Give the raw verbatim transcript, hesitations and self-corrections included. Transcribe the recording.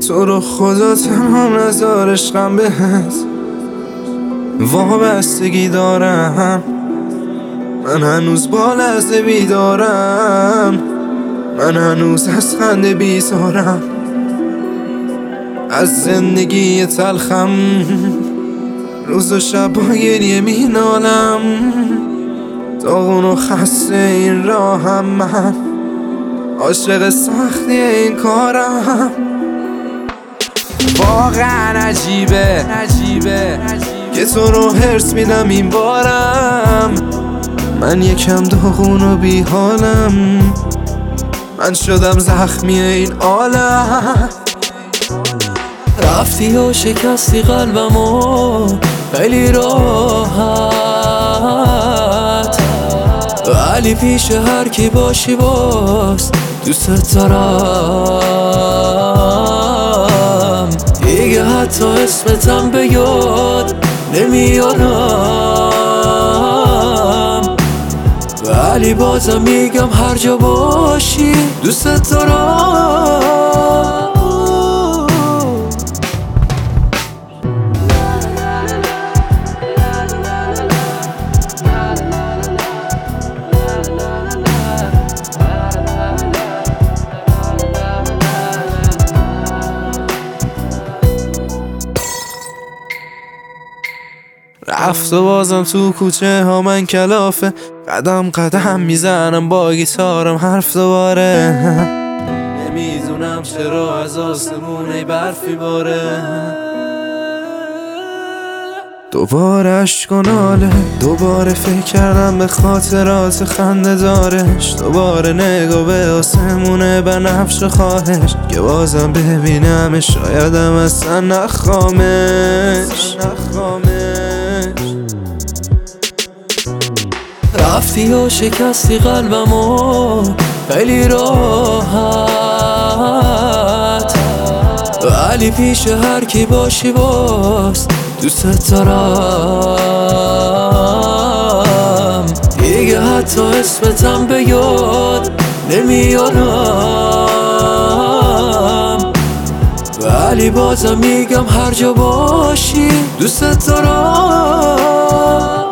تو رو خدا تنها نذار عشقم بهت وابستگی دارم. من هنوز با لحظه بیدارم، من هنوز از خنده بیزارم، از زندگی تلخم روز و شب با گریه مینالم. داغون و خسته این راهم، من عاشق سختی این کارم. واقعا عجیبه عجیبه که تو رو حرص میدم این بارم. من یکم داغون و بی حالم، من شدم زخمی این عالم. رفتی و شکستی قلبمو خیلی راحت، ولی پیش هر کی باشی باز دوست دارم. دیگه حتی اسمتم به یاد نمیارم، ولی بازم میگم هر جا باشی دوست دارم. رفت و بازم تو کوچه ها من کلافه، قدم قدم میزنم با گیتارم حرف دوباره. نمیدونم چرا از آسمون ای برفی باره، دوباره عشق و ناله، دوباره فکر کردم به خاطرات خنده دارش، دوباره نگاه به آسمونه بنفش و خواهش که بازم ببینم شایدم اصلا نخوامش. رفتی و شکستی قلبمو خیلی راحت، ولی پیش هر کی باشی باز دوست دارم. دیگه حتی اسمتم به یاد نمیارم، ولی بازم میگم هر جا باشی دوست دارم.